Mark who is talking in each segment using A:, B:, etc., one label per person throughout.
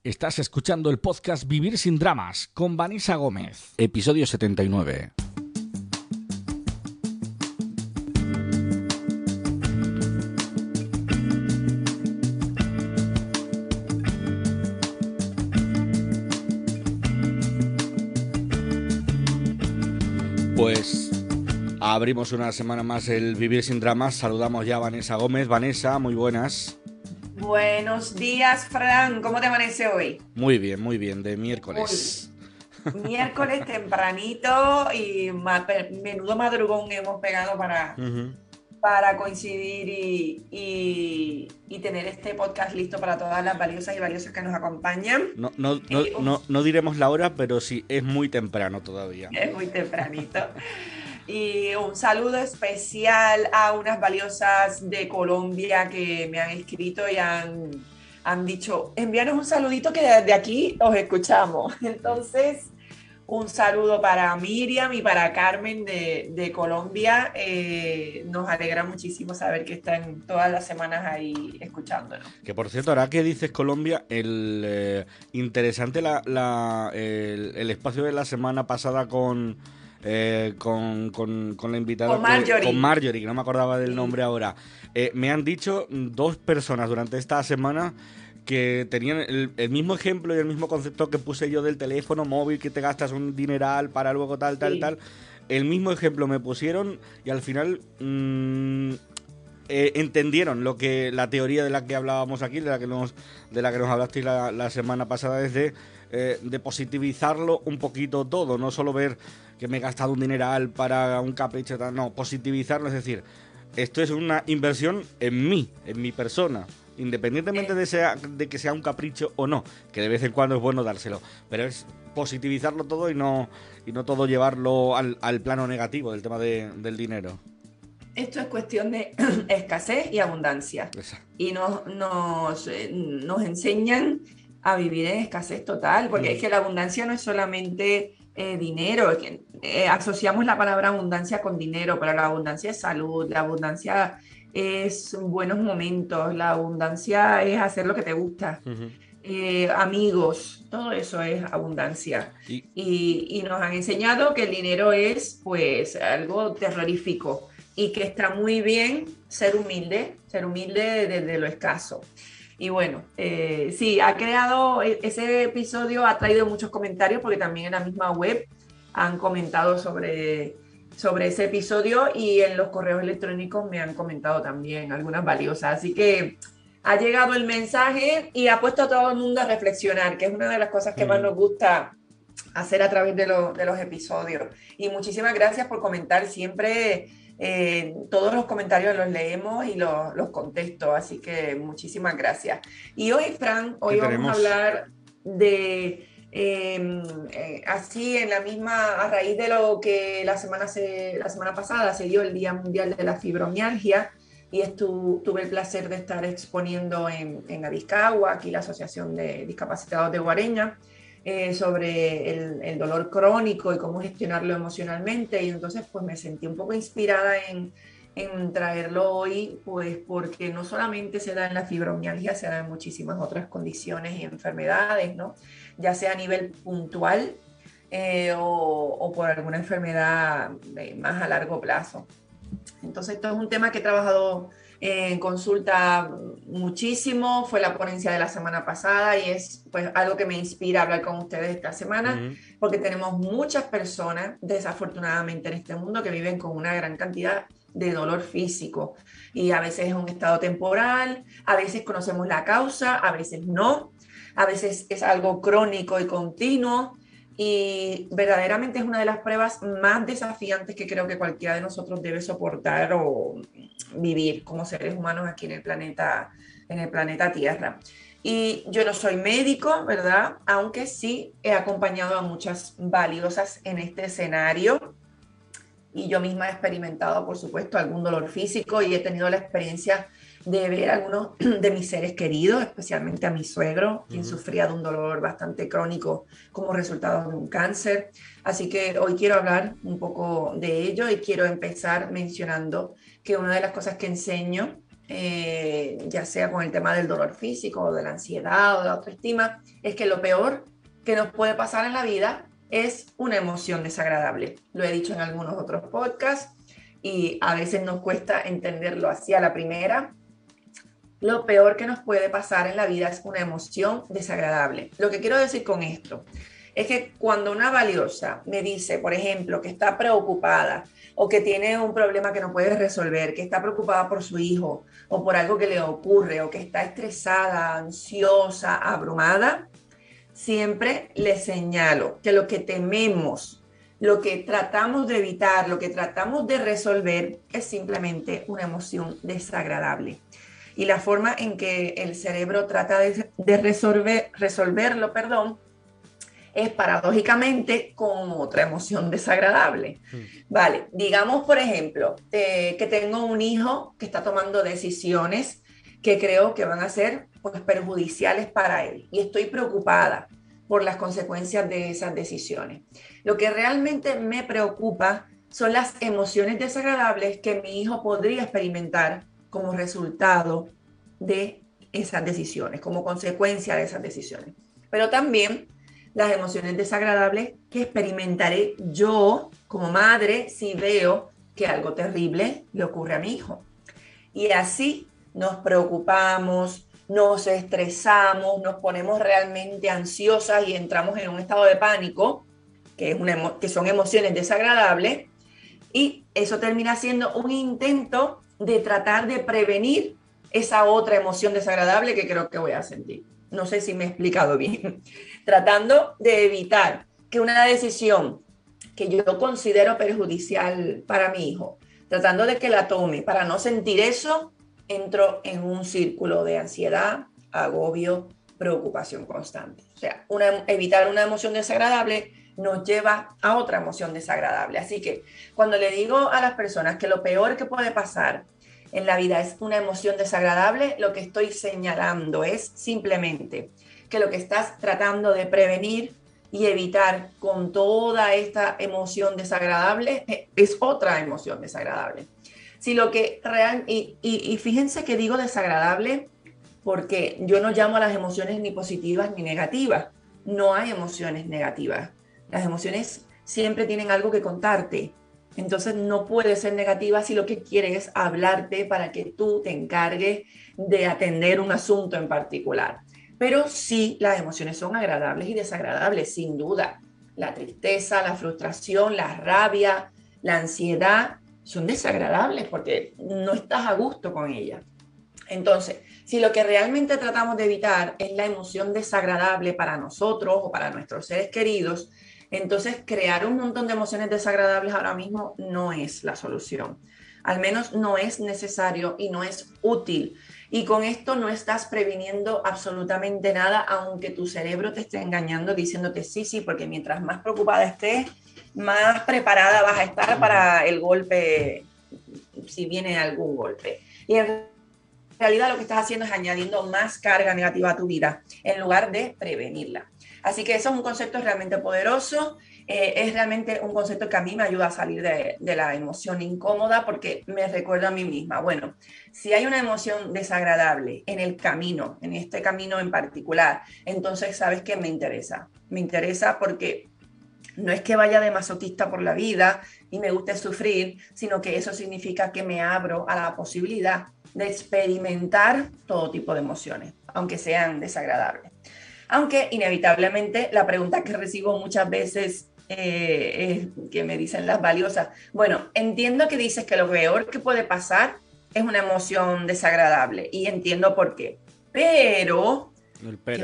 A: Estás escuchando el podcast Vivir sin Dramas con Vanessa Gómez, episodio 79. Pues abrimos una semana más el Vivir sin Dramas. Saludamos ya a Vanessa Gómez. Vanessa, muy buenas.
B: Buenos días, Fran. ¿Cómo te amanece hoy?
A: Muy bien, de miércoles.
B: Miércoles tempranito y menudo madrugón hemos pegado para coincidir y tener este podcast listo para todas las valiosas y valiosas que nos acompañan.
A: No diremos la hora, pero sí, es muy temprano todavía.
B: Es muy tempranito. Y un saludo especial a unas valiosas de Colombia que me han escrito y han dicho, envíanos un saludito que desde aquí os escuchamos. Entonces, un saludo para Miriam y para Carmen de Colombia. Nos alegra muchísimo saber que están todas las semanas ahí escuchándonos.
A: Que por cierto, ahora que dices Colombia, interesante el espacio de la semana pasada con la invitada, con Marjorie, que no me acordaba del nombre ahora. Me han dicho dos personas durante esta semana que tenían el mismo ejemplo y el mismo concepto que puse yo del teléfono móvil, que te gastas un dineral para luego tal. El mismo ejemplo me pusieron y al final entendieron la teoría de la que hablábamos aquí, de la que nos hablasteis la semana pasada, es de positivizarlo un poquito todo, no solo ver que me he gastado un dineral para un capricho, no, positivizarlo, es decir, esto es una inversión en mí, en mi persona, independientemente de que sea un capricho o no, que de vez en cuando es bueno dárselo, pero es positivizarlo todo y no todo llevarlo al plano negativo del tema del dinero.
B: Esto es cuestión de escasez y abundancia.
A: Exacto.
B: Y nos enseñan a vivir en escasez total, porque es que la abundancia no es solamente dinero, asociamos la palabra abundancia con dinero, pero la abundancia es salud, la abundancia es buenos momentos, la abundancia es hacer lo que te gusta, amigos, todo eso es abundancia. Y nos han enseñado que el dinero es pues algo terrorífico y que está muy bien ser humilde desde lo escaso. Y bueno, sí, ese episodio ha traído muchos comentarios porque también en la misma web han comentado sobre ese episodio y en los correos electrónicos me han comentado también algunas valiosas. Así que ha llegado el mensaje y ha puesto a todo el mundo a reflexionar, que es una de las cosas que más nos gusta hacer a través de los episodios. Y muchísimas gracias por comentar siempre. Todos los comentarios los leemos y los contesto, así que muchísimas gracias. Y hoy, Fran, vamos a hablar de así a raíz de lo que la semana pasada se dio el Día Mundial de la Fibromialgia y tuve el placer de estar exponiendo en Adiscagua, aquí la Asociación de Discapacitados de Guareña, sobre el dolor crónico y cómo gestionarlo emocionalmente, y entonces pues me sentí un poco inspirada en traerlo hoy, pues porque no solamente se da en la fibromialgia, se da en muchísimas otras condiciones y enfermedades, ¿no? Ya sea a nivel puntual o por alguna enfermedad más a largo plazo. Entonces esto es un tema que he trabajado en consulta muchísimo, fue la ponencia de la semana pasada y es pues algo que me inspira a hablar con ustedes esta semana, porque tenemos muchas personas desafortunadamente en este mundo que viven con una gran cantidad de dolor físico y a veces es un estado temporal, a veces conocemos la causa, a veces no, a veces es algo crónico y continuo. Y verdaderamente es una de las pruebas más desafiantes que creo que cualquiera de nosotros debe soportar o vivir como seres humanos aquí en el planeta Tierra. Y yo no soy médico, ¿verdad? Aunque sí he acompañado a muchas valiosas en este escenario. Y yo misma he experimentado, por supuesto, algún dolor físico y he tenido la experiencia de ver a algunos de mis seres queridos, especialmente a mi suegro, quien sufría de un dolor bastante crónico como resultado de un cáncer. Así que hoy quiero hablar un poco de ello y quiero empezar mencionando que una de las cosas que enseño ya sea con el tema del dolor físico o de la ansiedad o de la autoestima, es que lo peor que nos puede pasar en la vida es una emoción desagradable. Lo he dicho en algunos otros podcasts y a veces nos cuesta entenderlo así a la primera. Lo peor que nos puede pasar en la vida es una emoción desagradable. Lo que quiero decir con esto es que cuando una valiosa me dice, por ejemplo, que está preocupada o que tiene un problema que no puede resolver, que está preocupada por su hijo o por algo que le ocurre o que está estresada, ansiosa, abrumada, siempre le señalo que lo que tememos, lo que tratamos de evitar, lo que tratamos de resolver es simplemente una emoción desagradable. Y la forma en que el cerebro trata de resolverlo, es paradójicamente con otra emoción desagradable. Vale, digamos, por ejemplo, que tengo un hijo que está tomando decisiones que creo que van a ser pues, perjudiciales para él y estoy preocupada por las consecuencias de esas decisiones. Lo que realmente me preocupa son las emociones desagradables que mi hijo podría experimentar como resultado de esas decisiones, como consecuencia de esas decisiones. Pero también las emociones desagradables que experimentaré yo como madre si veo que algo terrible le ocurre a mi hijo. Y así nos preocupamos, nos estresamos, nos ponemos realmente ansiosas y entramos en un estado de pánico, que son emociones desagradables, y eso termina siendo un intento de tratar de prevenir esa otra emoción desagradable que creo que voy a sentir. No sé si me he explicado bien. Tratando de evitar que una decisión que yo considero perjudicial para mi hijo, tratando de que la tome para no sentir eso, entro en un círculo de ansiedad, agobio, preocupación constante. O sea, evitar una emoción desagradable nos lleva a otra emoción desagradable. Así que cuando le digo a las personas que lo peor que puede pasar en la vida es una emoción desagradable, lo que estoy señalando es simplemente que lo que estás tratando de prevenir y evitar con toda esta emoción desagradable es otra emoción desagradable. Si lo que y fíjense que digo desagradable porque yo no llamo a las emociones ni positivas ni negativas. No hay emociones negativas. Las emociones siempre tienen algo que contarte. Entonces no puede ser negativa si lo que quiere es hablarte para que tú te encargues de atender un asunto en particular. Pero sí, las emociones son agradables y desagradables, sin duda. La tristeza, la frustración, la rabia, la ansiedad son desagradables porque no estás a gusto con ellas. Entonces, si lo que realmente tratamos de evitar es la emoción desagradable para nosotros o para nuestros seres queridos, entonces crear un montón de emociones desagradables ahora mismo no es la solución. Al menos no es necesario y no es útil. Y con esto no estás previniendo absolutamente nada, aunque tu cerebro te esté engañando diciéndote sí, porque mientras más preocupada estés, más preparada vas a estar para el golpe, si viene algún golpe. Y en realidad lo que estás haciendo es añadiendo más carga negativa a tu vida en lugar de prevenirla. Así que eso es un concepto realmente poderoso, es realmente un concepto que a mí me ayuda a salir de la emoción incómoda porque me recuerda a mí misma. Bueno, si hay una emoción desagradable en el camino, en este camino en particular, entonces sabes que me interesa. Me interesa porque no es que vaya de masoquista por la vida y me guste sufrir, sino que eso significa que me abro a la posibilidad de experimentar todo tipo de emociones, aunque sean desagradables. Aunque inevitablemente la pregunta que recibo muchas veces es que me dicen las valiosas, bueno, entiendo que dices que lo peor que puede pasar es una emoción desagradable y entiendo por qué, pero, ¿qué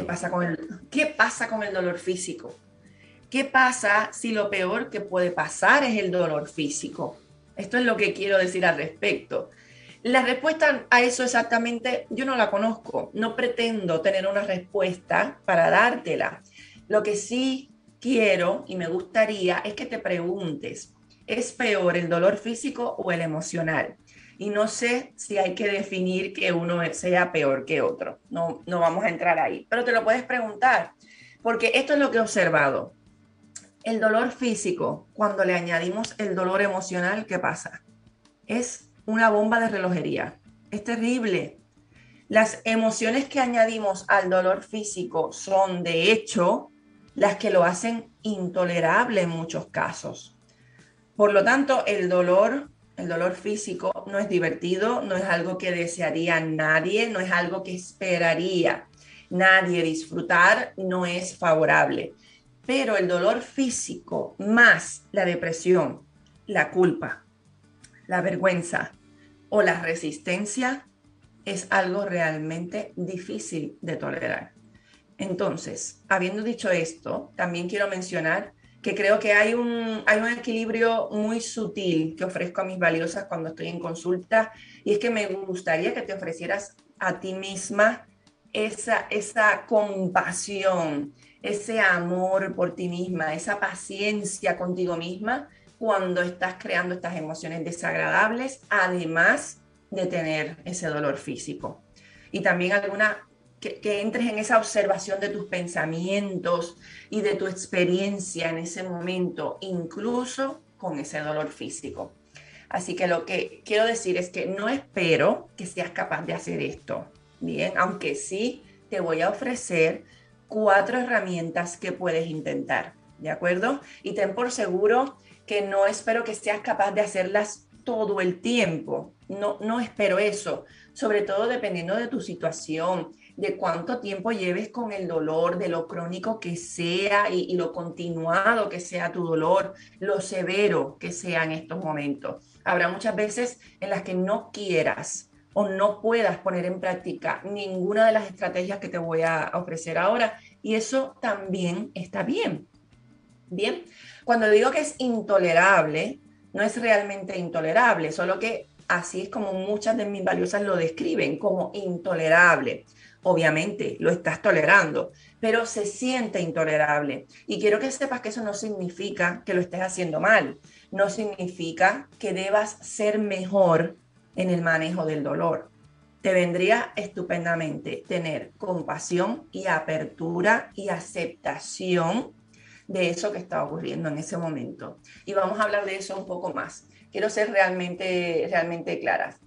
B: pasa con el dolor físico? ¿Qué pasa si lo peor que puede pasar es el dolor físico? Esto es lo que quiero decir al respecto. La respuesta a eso exactamente yo no la conozco, no pretendo tener una respuesta para dártela. Lo que sí quiero y me gustaría es que te preguntes, ¿es peor el dolor físico o el emocional? Y no sé si hay que definir que uno sea peor que otro, no vamos a entrar ahí, pero te lo puedes preguntar, porque esto es lo que he observado. El dolor físico, cuando le añadimos el dolor emocional, ¿qué pasa? Es una bomba de relojería. Es terrible. Las emociones que añadimos al dolor físico son, de hecho, las que lo hacen intolerable en muchos casos. Por lo tanto, el dolor físico no es divertido, no es algo que desearía nadie, no es algo que esperaría nadie disfrutar, no es favorable. Pero el dolor físico más la depresión, la culpa, la vergüenza o la resistencia es algo realmente difícil de tolerar. Entonces, habiendo dicho esto, también quiero mencionar que creo que hay un equilibrio muy sutil que ofrezco a mis valiosas cuando estoy en consulta, y es que me gustaría que te ofrecieras a ti misma esa compasión, ese amor por ti misma, esa paciencia contigo misma cuando estás creando estas emociones desagradables, además de tener ese dolor físico. Y también que entres en esa observación de tus pensamientos y de tu experiencia en ese momento, incluso con ese dolor físico. Así que lo que quiero decir es que no espero que seas capaz de hacer esto, bien, aunque sí te voy a ofrecer 4 herramientas que puedes intentar, ¿de acuerdo? Y ten por seguro que no espero que seas capaz de hacerlas todo el tiempo, no espero eso, sobre todo dependiendo de tu situación, de cuánto tiempo lleves con el dolor, de lo crónico que sea y lo continuado que sea tu dolor, lo severo que sea en estos momentos. Habrá muchas veces en las que no quieras o no puedas poner en práctica ninguna de las estrategias que te voy a ofrecer ahora, y eso también está bien. Bien, cuando digo que es intolerable, no es realmente intolerable, solo que así es como muchas de mis valiosas lo describen, como intolerable. Obviamente lo estás tolerando, pero se siente intolerable. Y quiero que sepas que eso no significa que lo estés haciendo mal, no significa que debas ser mejor en el manejo del dolor. Te vendría estupendamente tener compasión y apertura y aceptación de eso que está ocurriendo en ese momento. Y vamos a hablar de eso un poco más. Quiero ser realmente clara.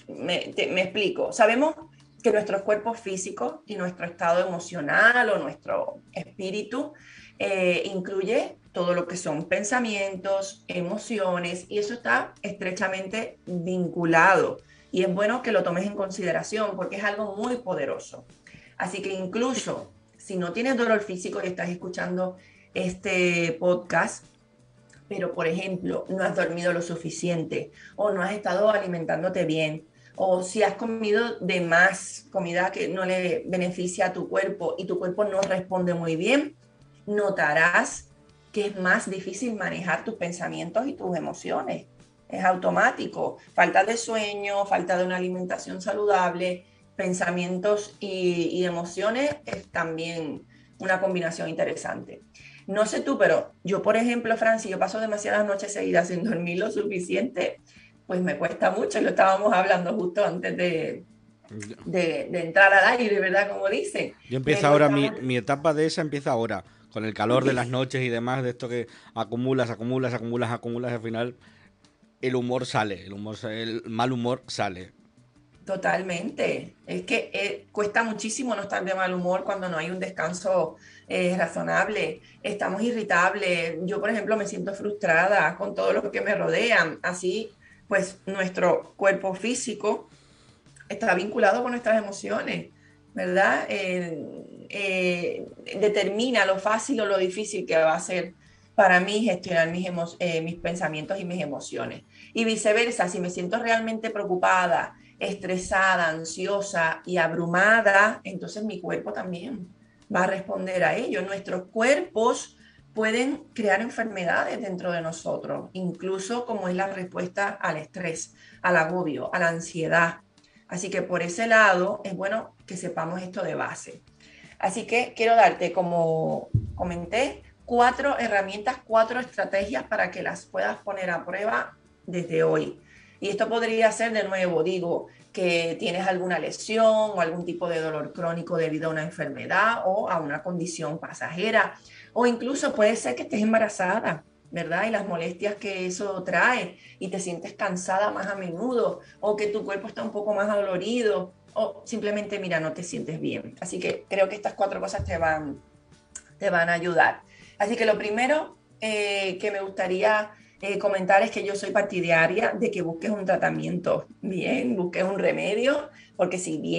B: Me explico. Sabemos que nuestros cuerpos físicos y nuestro estado emocional o nuestro espíritu incluye todo lo que son pensamientos, emociones, y eso está estrechamente vinculado. Y es bueno que lo tomes en consideración porque es algo muy poderoso. Así que incluso si no tienes dolor físico y estás escuchando este podcast, pero por ejemplo no has dormido lo suficiente o no has estado alimentándote bien, o si has comido de más comida que no le beneficia a tu cuerpo y tu cuerpo no responde muy bien, notarás que es más difícil manejar tus pensamientos y tus emociones. Es automático. Falta de sueño, falta de una alimentación saludable, pensamientos y emociones es también una combinación interesante. No sé tú, pero yo, por ejemplo, Francis, yo paso demasiadas noches seguidas sin dormir lo suficiente, pues me cuesta mucho, y lo estábamos hablando justo antes de entrar al aire, ¿verdad? Como dicen.
A: Yo
B: Me
A: empiezo ahora,
B: cuesta
A: mi etapa de esa empieza ahora, con el calor de las noches y demás, de esto que acumulas, y al final el humor sale, el mal humor sale.
B: Totalmente. Es que cuesta muchísimo no estar de mal humor cuando no hay un descanso razonable. Estamos irritables. Yo, por ejemplo, me siento frustrada con todo lo que me rodean. Así, pues nuestro cuerpo físico está vinculado con nuestras emociones, ¿verdad? Determina lo fácil o lo difícil que va a ser para mí gestionar mis pensamientos y mis emociones. Y viceversa, si me siento realmente preocupada, estresada, ansiosa y abrumada, entonces mi cuerpo también va a responder a ello. Nuestros cuerpos pueden crear enfermedades dentro de nosotros, incluso como es la respuesta al estrés, al agobio, a la ansiedad. Así que por ese lado es bueno que sepamos esto de base. Así que quiero darte, como comenté, 4 herramientas, 4 estrategias para que las puedas poner a prueba desde hoy. Y esto podría ser, de nuevo, digo, que tienes alguna lesión o algún tipo de dolor crónico debido a una enfermedad o a una condición pasajera, o incluso puede ser que estés embarazada, ¿verdad? Y las molestias que eso trae y te sientes cansada más a menudo o que tu cuerpo está un poco más adolorido o simplemente, mira, no te sientes bien. Así que creo que estas 4 cosas te van a ayudar. Así que lo primero que me gustaría comentar es que yo soy partidaria de que busques un tratamiento bien, busques un remedio, porque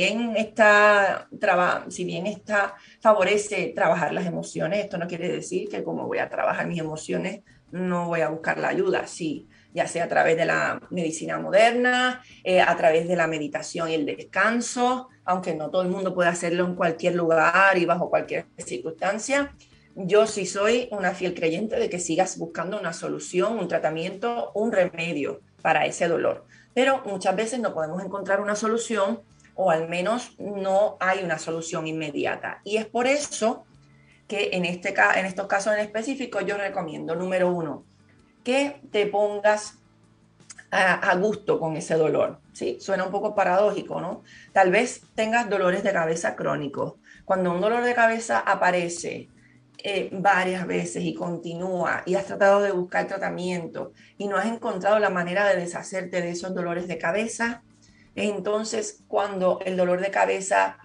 B: si bien está favorece trabajar las emociones, esto no quiere decir que como voy a trabajar mis emociones no voy a buscar la ayuda, sí, ya sea a través de la medicina moderna, a través de la meditación y el descanso, aunque no todo el mundo puede hacerlo en cualquier lugar y bajo cualquier circunstancia. Yo sí soy una fiel creyente de que sigas buscando una solución, un tratamiento, un remedio para ese dolor. Pero muchas veces no podemos encontrar una solución o al menos no hay una solución inmediata. Y es por eso que en estos casos en específico yo recomiendo, número 1, que te pongas a gusto con ese dolor. ¿Sí? Suena un poco paradójico, ¿no? Tal vez tengas dolores de cabeza crónicos. Cuando un dolor de cabeza aparece varias veces y continúa y has tratado de buscar tratamiento y no has encontrado la manera de deshacerte de esos dolores de cabeza, entonces cuando el dolor de cabeza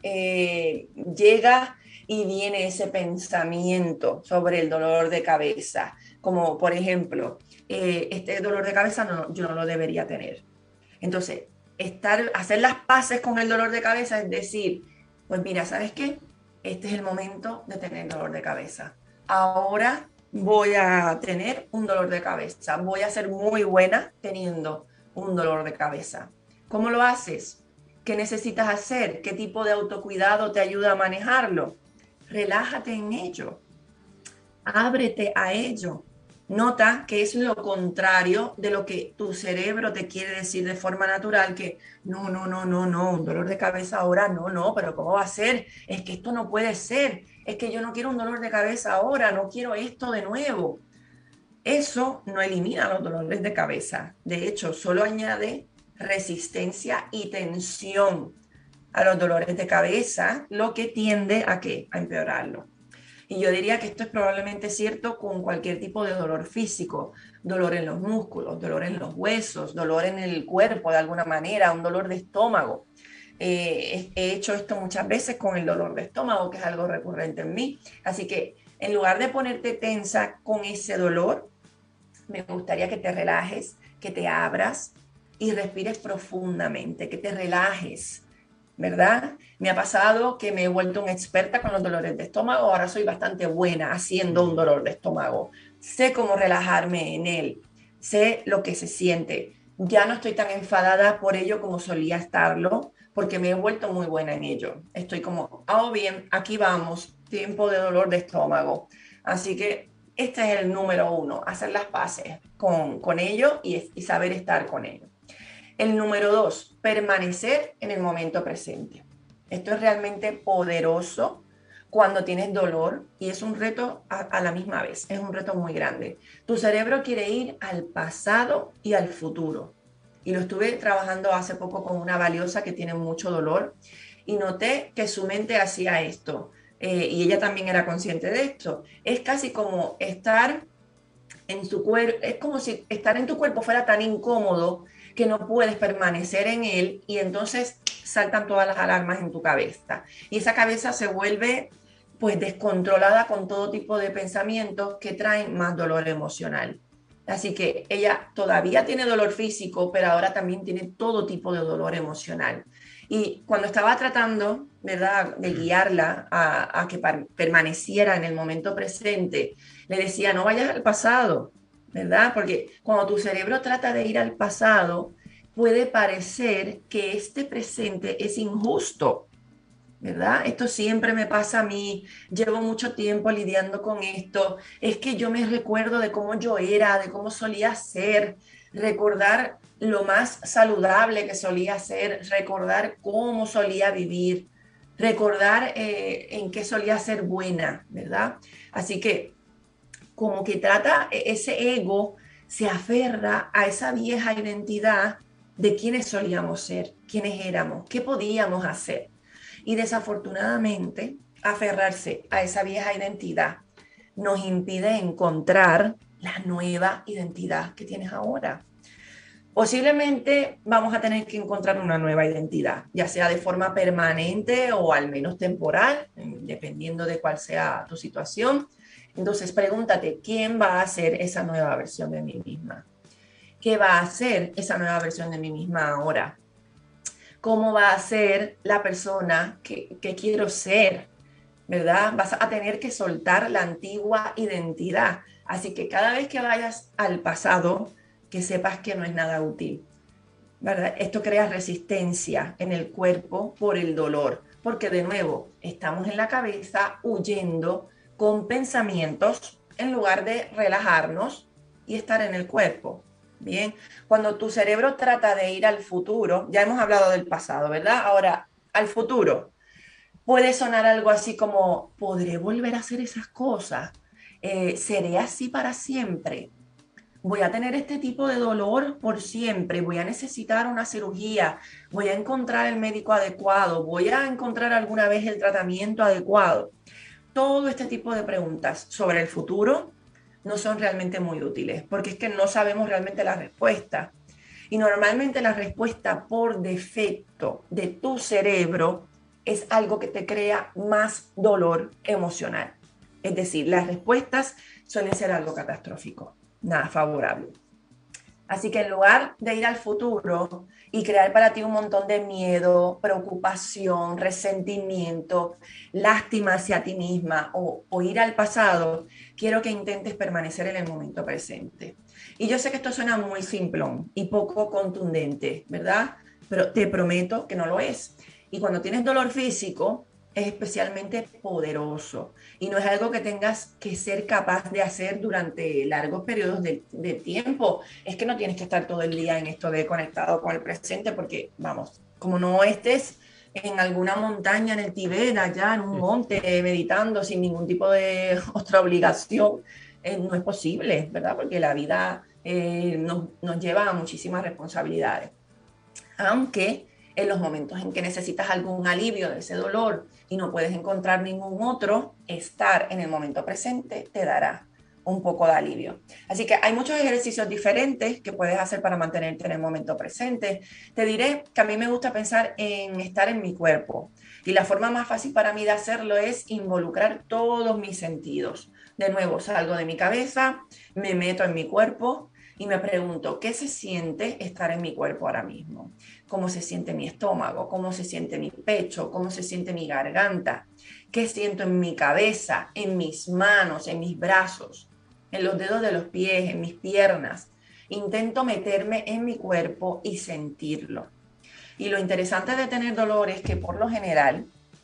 B: llega y viene ese pensamiento sobre el dolor de cabeza, como por ejemplo, este dolor de cabeza yo no lo debería tener. Entonces, hacer las paces con el dolor de cabeza es decir, pues mira, ¿sabes qué? Este es el momento de tener dolor de cabeza. Ahora voy a tener un dolor de cabeza. Voy a ser muy buena teniendo un dolor de cabeza. ¿Cómo lo haces? ¿Qué necesitas hacer? ¿Qué tipo de autocuidado te ayuda a manejarlo? Relájate en ello. Ábrete a ello. Nota que es lo contrario de lo que tu cerebro te quiere decir de forma natural, que no, un dolor de cabeza ahora, no, pero ¿cómo va a ser? Es que esto no puede ser, es que yo no quiero un dolor de cabeza ahora, no quiero esto de nuevo. Eso no elimina los dolores de cabeza, de hecho, solo añade resistencia y tensión a los dolores de cabeza, lo que tiende ¿a qué? A empeorarlo. Y yo diría que esto es probablemente cierto con cualquier tipo de dolor físico, dolor en los músculos, dolor en los huesos, dolor en el cuerpo de alguna manera, un dolor de estómago. He hecho esto muchas veces con el dolor de estómago, que es algo recurrente en mí. Así que en lugar de ponerte tensa con ese dolor, me gustaría que te relajes, que te abras y respires profundamente, que te relajes, ¿verdad? Me ha pasado que me he vuelto una experta con los dolores de estómago, ahora soy bastante buena haciendo un dolor de estómago. Sé cómo relajarme en él, sé lo que se siente. Ya no estoy tan enfadada por ello como solía estarlo, porque me he vuelto muy buena en ello. Estoy como, bien, aquí vamos, tiempo de dolor de estómago. Así que este es el número 1, hacer las paces con ello y saber estar con ello. El número 2, permanecer en el momento presente. Esto es realmente poderoso cuando tienes dolor y es un reto a la misma vez, es un reto muy grande. Tu cerebro quiere ir al pasado y al futuro. Y lo estuve trabajando hace poco con una valiosa que tiene mucho dolor y noté que su mente hacía esto. Y ella también era consciente de esto. Es casi como estar en su cuerpo, es como si estar en tu cuerpo fuera tan incómodo que no puedes permanecer en él y entonces saltan todas las alarmas en tu cabeza. Y esa cabeza se vuelve pues descontrolada con todo tipo de pensamientos que traen más dolor emocional. Así que ella todavía tiene dolor físico, pero ahora también tiene todo tipo de dolor emocional. Y cuando estaba tratando, ¿verdad?, de guiarla a que permaneciera en el momento presente, le decía, no vayas al pasado, ¿verdad? Porque cuando tu cerebro trata de ir al pasado, puede parecer que este presente es injusto, ¿verdad? Esto siempre me pasa a mí, llevo mucho tiempo lidiando con esto, es que yo me recuerdo de cómo yo era, de cómo solía ser, recordar lo más saludable que solía ser, recordar cómo solía vivir, recordar en qué solía ser buena, ¿verdad? Así que como que trata, ese ego se aferra a esa vieja identidad de quiénes solíamos ser, quiénes éramos, qué podíamos hacer. Y desafortunadamente, aferrarse a esa vieja identidad nos impide encontrar la nueva identidad que tienes ahora. Posiblemente vamos a tener que encontrar una nueva identidad, ya sea de forma permanente o al menos temporal, dependiendo de cuál sea tu situación. Entonces pregúntate, ¿quién va a ser esa nueva versión de mí misma? ¿Qué va a ser esa nueva versión de mí misma ahora? ¿Cómo va a ser la persona que quiero ser? ¿Verdad? Vas a tener que soltar la antigua identidad. Así que cada vez que vayas al pasado, que sepas que no es nada útil, ¿verdad? Esto crea resistencia en el cuerpo por el dolor, porque de nuevo estamos en la cabeza huyendo con pensamientos en lugar de relajarnos y estar en el cuerpo. Bien, cuando tu cerebro trata de ir al futuro, ya hemos hablado del pasado, ¿verdad? Ahora, al futuro, puede sonar algo así como, ¿podré volver a hacer esas cosas? ¿Seré así para siempre? Voy a tener este tipo de dolor por siempre, voy a necesitar una cirugía, voy a encontrar el médico adecuado, voy a encontrar alguna vez el tratamiento adecuado. Todo este tipo de preguntas sobre el futuro no son realmente muy útiles, porque es que no sabemos realmente la respuesta. Y normalmente la respuesta por defecto de tu cerebro es algo que te crea más dolor emocional. Es decir, las respuestas suelen ser algo catastrófico, nada favorable. Así que en lugar de ir al futuro y crear para ti un montón de miedo, preocupación, resentimiento, lástima hacia ti misma o ir al pasado, quiero que intentes permanecer en el momento presente. Y yo sé que esto suena muy simplón y poco contundente, ¿verdad? Pero te prometo que no lo es. Y cuando tienes dolor físico, es especialmente poderoso y no es algo que tengas que ser capaz de hacer durante largos periodos de tiempo. Es que no tienes que estar todo el día en esto de conectado con el presente porque, vamos, como no estés en alguna montaña en el Tíbet, allá en un monte, meditando sin ningún tipo de otra obligación, no es posible, ¿verdad? Porque la vida nos lleva a muchísimas responsabilidades. Aunque en los momentos en que necesitas algún alivio de ese dolor y no puedes encontrar ningún otro, estar en el momento presente te dará un poco de alivio. Así que hay muchos ejercicios diferentes que puedes hacer para mantenerte en el momento presente. Te diré que a mí me gusta pensar en estar en mi cuerpo y la forma más fácil para mí de hacerlo es involucrar todos mis sentidos. De nuevo, salgo de mi cabeza, me meto en mi cuerpo y me pregunto, ¿qué se siente estar en mi cuerpo ahora mismo? ¿Cómo se siente mi estómago? ¿Cómo se siente mi pecho? ¿Cómo se siente mi garganta? ¿Qué siento en mi cabeza, en mis manos, en mis brazos, en los dedos de los pies, en mis piernas? Intento meterme en mi cuerpo y sentirlo. Y lo interesante de tener dolor es que por lo general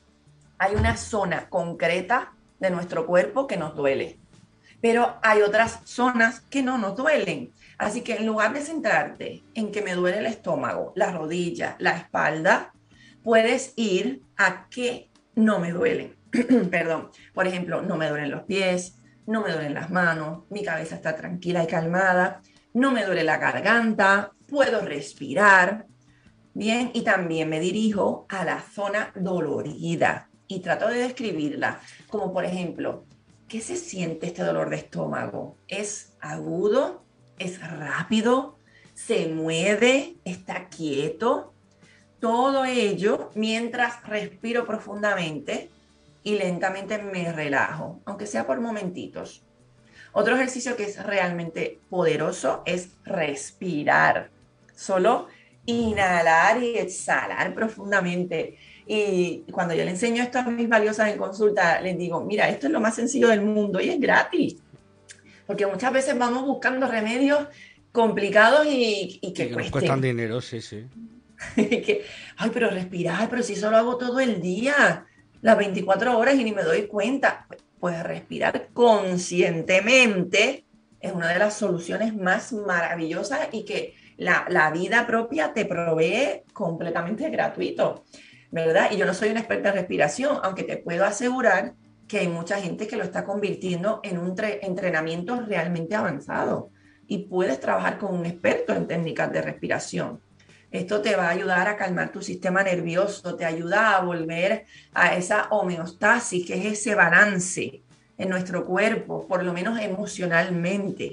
B: hay una zona concreta de nuestro cuerpo que nos duele, pero hay otras zonas que no nos duelen. Así que en lugar de centrarte en que me duele el estómago, la rodilla, la espalda, puedes ir a que no me duelen. Perdón. Por ejemplo, no me duelen los pies, no me duelen las manos, mi cabeza está tranquila y calmada, no me duele la garganta, puedo respirar. Bien, y también me dirijo a la zona dolorida y trato de describirla, como por ejemplo, ¿qué se siente este dolor de estómago? ¿Es agudo? ¿Es rápido? ¿Se mueve? ¿Está quieto? Todo ello mientras respiro profundamente y lentamente me relajo, aunque sea por momentitos. Otro ejercicio que es realmente poderoso es respirar. Solo inhalar y exhalar profundamente. Y cuando yo le enseño esto a mis valiosas en consulta, les digo, mira, esto es lo más sencillo del mundo y es gratis. Porque muchas veces vamos buscando remedios complicados y que
A: nos cuestan dinero, sí, sí.
B: que, ay, pero respirar, pero si eso lo hago todo el día, las 24 horas y ni me doy cuenta. Pues respirar conscientemente es una de las soluciones más maravillosas y que la vida propia te provee completamente gratuito, ¿verdad? Y yo no soy una experta en respiración, aunque te puedo asegurar que hay mucha gente que lo está convirtiendo en un entrenamiento realmente avanzado y puedes trabajar con un experto en técnicas de respiración. Esto te va a ayudar a calmar tu sistema nervioso, te ayuda a volver a esa homeostasis, que es ese balance en nuestro cuerpo, por lo menos emocionalmente.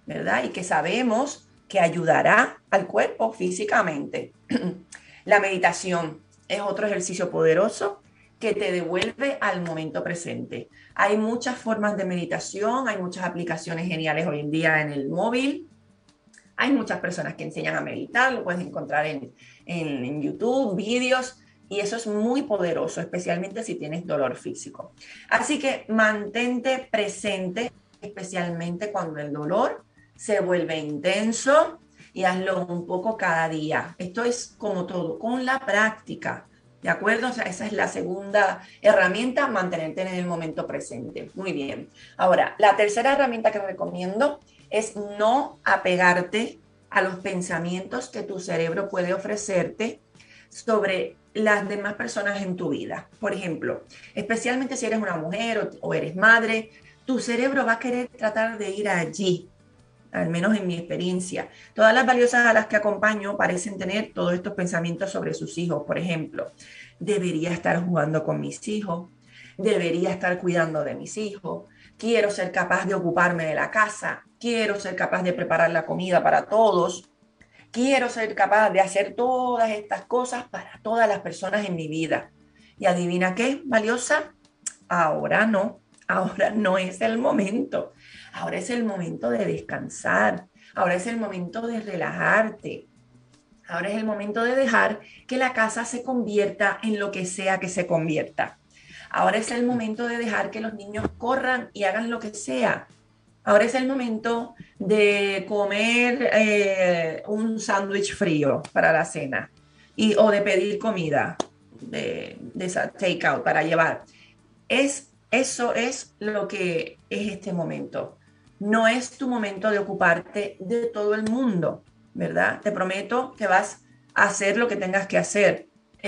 B: ¿verdad? Y que sabemos que ayudará al cuerpo físicamente. La meditación es otro ejercicio poderoso que te devuelve al momento presente. Hay muchas formas de meditación, hay muchas aplicaciones geniales hoy en día en el móvil. Hay muchas personas que enseñan a meditar, lo puedes encontrar en YouTube, vídeos, y eso es muy poderoso, especialmente si tienes dolor físico. Así que mantente presente, especialmente cuando el dolor se vuelve intenso, y hazlo un poco cada día. Esto es como todo, con la práctica. ¿De acuerdo? O sea, esa es la segunda herramienta, mantenerte en el momento presente. Muy bien. Ahora, la tercera herramienta que recomiendo es no apegarte a los pensamientos que tu cerebro puede ofrecerte sobre las demás personas en tu vida. Por ejemplo, especialmente si eres una mujer o eres madre, tu cerebro va a querer tratar de ir allí, al menos en mi experiencia. Todas las valiosas a las que acompaño parecen tener todos estos pensamientos sobre sus hijos. Por ejemplo, debería estar jugando con mis hijos, debería estar cuidando de mis hijos, quiero ser capaz de ocuparme de la casa, quiero ser capaz de preparar la comida para todos, quiero ser capaz de hacer todas estas cosas para todas las personas en mi vida. Y adivina qué, valiosa, ahora no es el momento. Ahora es el momento de descansar. Ahora es el momento de relajarte. Ahora es el momento de dejar que la casa se convierta en lo que sea que se convierta. Ahora es el momento de dejar que los niños corran y hagan lo que sea. Ahora es el momento de comer un sándwich frío para la cena o de pedir comida de esa take-out para llevar. Eso es lo que es este momento. No es tu momento de ocuparte de todo el mundo, ¿verdad? Te prometo que vas a hacer lo que tengas que hacer.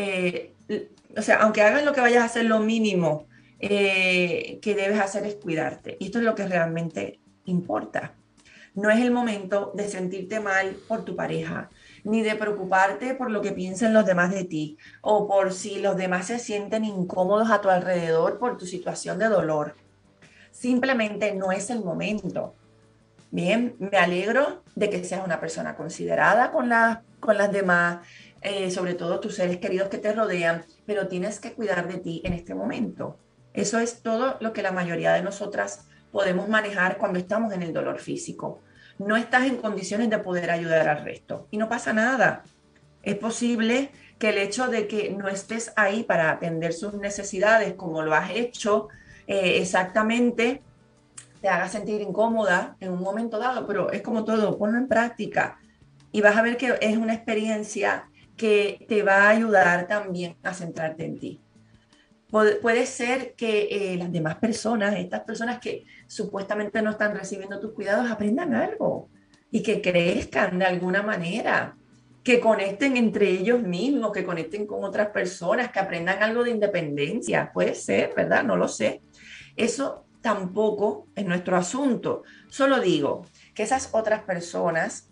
B: O sea, aunque hagas lo que vayas a hacer, lo mínimo que debes hacer es cuidarte. Y esto es lo que realmente importa. No es el momento de sentirte mal por tu pareja, ni de preocuparte por lo que piensen los demás de ti, o por si los demás se sienten incómodos a tu alrededor por tu situación de dolor. Simplemente no es el momento. Bien, me alegro de que seas una persona considerada con las demás, sobre todo tus seres queridos que te rodean, pero tienes que cuidar de ti en este momento. Eso es todo lo que la mayoría de nosotras podemos manejar cuando estamos en el dolor físico. No estás en condiciones de poder ayudar al resto y no pasa nada. Es posible que el hecho de que no estés ahí para atender sus necesidades como lo has hecho exactamente te haga sentir incómoda en un momento dado, pero es como todo, ponlo en práctica y vas a ver que es una experiencia que te va a ayudar también a centrarte en ti. Puede ser que las demás personas, estas personas que supuestamente no están recibiendo tus cuidados, aprendan algo y que crezcan de alguna manera, que conecten entre ellos mismos, que conecten con otras personas, que aprendan algo de independencia. Puede ser, ¿verdad? No lo sé. Eso tampoco es nuestro asunto. Solo digo que esas otras personas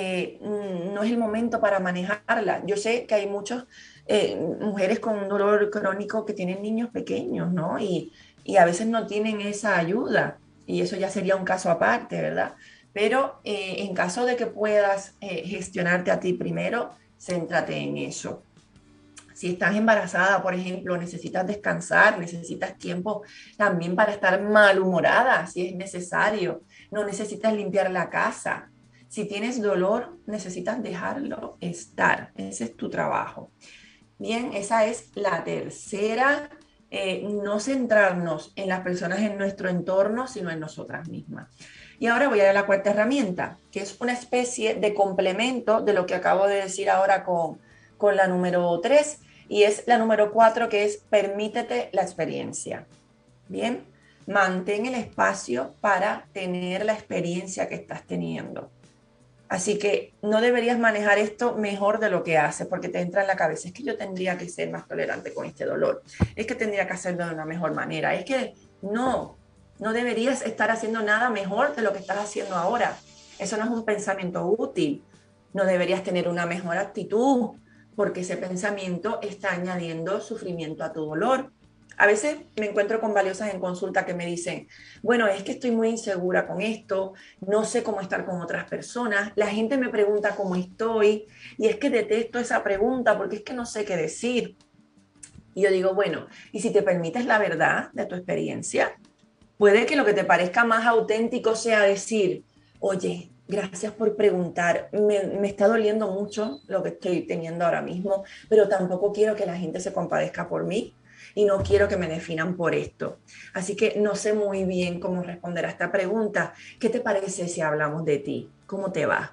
B: no es el momento para manejarla. Yo sé que hay muchas mujeres con un dolor crónico que tienen niños pequeños, ¿no? Y a veces no tienen esa ayuda. Y eso ya sería un caso aparte, ¿verdad? Pero en caso de que puedas gestionarte a ti primero, céntrate en eso. Si estás embarazada, por ejemplo, necesitas descansar, necesitas tiempo también para estar malhumorada, si es necesario. No necesitas limpiar la casa. Si tienes dolor, necesitas dejarlo estar. Ese es tu trabajo. Bien, esa es la tercera. No centrarnos en las personas en nuestro entorno, sino en nosotras mismas. Y ahora voy a la cuarta herramienta, que es una especie de complemento de lo que acabo de decir ahora con la número 3, y es la número 4, que es permítete la experiencia. Bien, mantén el espacio para tener la experiencia que estás teniendo. Así que no deberías manejar esto mejor de lo que haces, porque te entra en la cabeza, es que yo tendría que ser más tolerante con este dolor, es que tendría que hacerlo de una mejor manera, es que no deberías estar haciendo nada mejor de lo que estás haciendo ahora. Eso no es un pensamiento útil. No deberías tener una mejor actitud, porque ese pensamiento está añadiendo sufrimiento a tu dolor. A veces me encuentro con valiosas en consulta que me dicen, bueno, es que estoy muy insegura con esto, no sé cómo estar con otras personas, la gente me pregunta cómo estoy y es que detesto esa pregunta porque es que no sé qué decir. Y yo digo, bueno, y si te permites la verdad de tu experiencia, puede que lo que te parezca más auténtico sea decir, oye, gracias por preguntar, me está doliendo mucho lo que estoy teniendo ahora mismo, pero tampoco quiero que la gente se compadezca por mí y no quiero que me definan por esto. Así que no sé muy bien cómo responder a esta pregunta. ¿Qué te parece si hablamos de ti? ¿Cómo te va?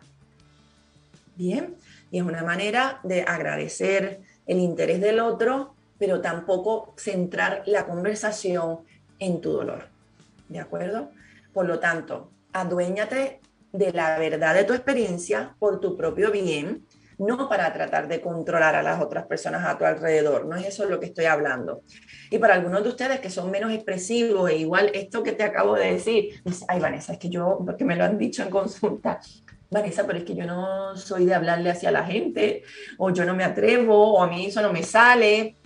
B: Bien, y es una manera de agradecer el interés del otro, pero tampoco centrar la conversación en tu dolor. ¿De acuerdo? Por lo tanto, aduéñate de la verdad de tu experiencia por tu propio bien, no para tratar de controlar a las otras personas a tu alrededor. No es eso lo que estoy hablando. Y para algunos de ustedes que son menos expresivos, e igual esto que te acabo de decir, dice, ay Vanessa, es que yo, porque me lo han dicho en consulta, Vanessa, pero es que yo no soy de hablarle hacia la gente, o yo no me atrevo, o a mí eso no me sale,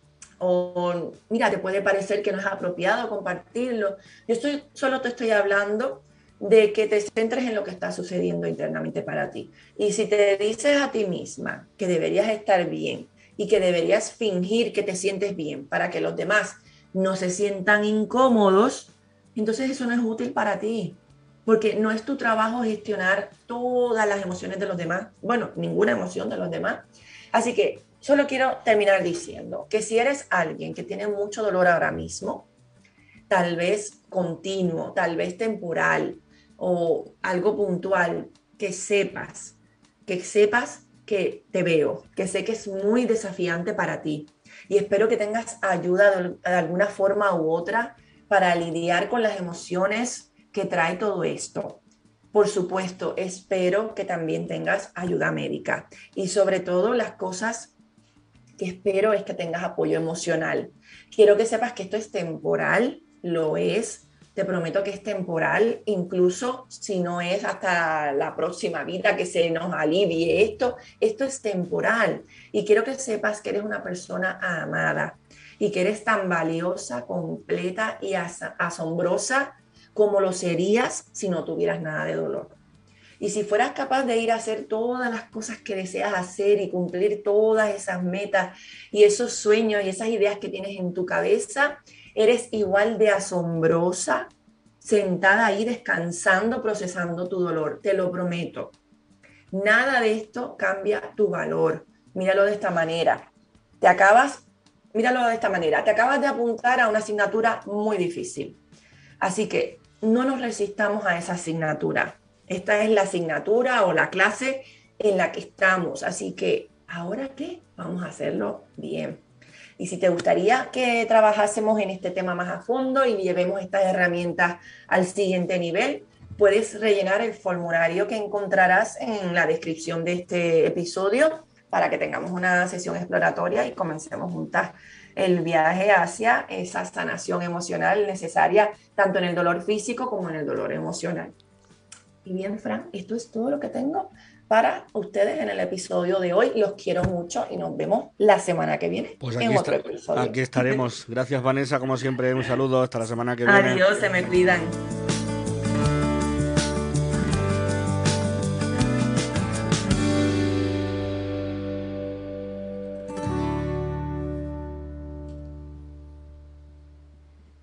B: o mira, te puede parecer que no es apropiado compartirlo. Solo te estoy hablando de que te centres en lo que está sucediendo internamente para ti. Y si te dices a ti misma que deberías estar bien y que deberías fingir que te sientes bien para que los demás no se sientan incómodos, entonces eso no es útil para ti. Porque no es tu trabajo gestionar todas las emociones de los demás, bueno, ninguna emoción de los demás. Así que solo quiero terminar diciendo que si eres alguien que tiene mucho dolor ahora mismo, tal vez continuo, tal vez temporal o algo puntual, que sepas que te veo, que sé que es muy desafiante para ti y espero que tengas ayuda de alguna forma u otra para lidiar con las emociones que trae todo esto. Por supuesto, espero que también tengas ayuda médica y sobre todo las cosas que espero es que tengas apoyo emocional. Quiero que sepas que esto es temporal, lo es, te prometo que es temporal, incluso si no es hasta la próxima vida que se nos alivie esto es temporal. Y quiero que sepas que eres una persona amada y que eres tan valiosa, completa y asombrosa como lo serías si no tuvieras nada de dolor. Y si fueras capaz de ir a hacer todas las cosas que deseas hacer y cumplir todas esas metas y esos sueños y esas ideas que tienes en tu cabeza, eres igual de asombrosa, sentada ahí descansando, procesando tu dolor, te lo prometo. Nada de esto cambia tu valor. Míralo de esta manera. Te acabas, míralo de esta manera, te acabas de apuntar a una asignatura muy difícil. Así que no nos resistamos a esa asignatura. Esta es la asignatura o la clase en la que estamos. Así que, ¿ahora qué? Vamos a hacerlo bien. Y si te gustaría que trabajásemos en este tema más a fondo y llevemos estas herramientas al siguiente nivel, puedes rellenar el formulario que encontrarás en la descripción de este episodio para que tengamos una sesión exploratoria y comencemos juntas el viaje hacia esa sanación emocional necesaria tanto en el dolor físico como en el dolor emocional. Y bien, Fran, esto es todo lo que tengo para ustedes en el episodio de hoy. Los quiero mucho y nos vemos la semana que viene
A: Pues
B: en otro episodio.
A: aquí estaremos. Gracias, Vanessa, como siempre. Un saludo. Hasta la semana que viene.
B: Adiós, se me cuidan.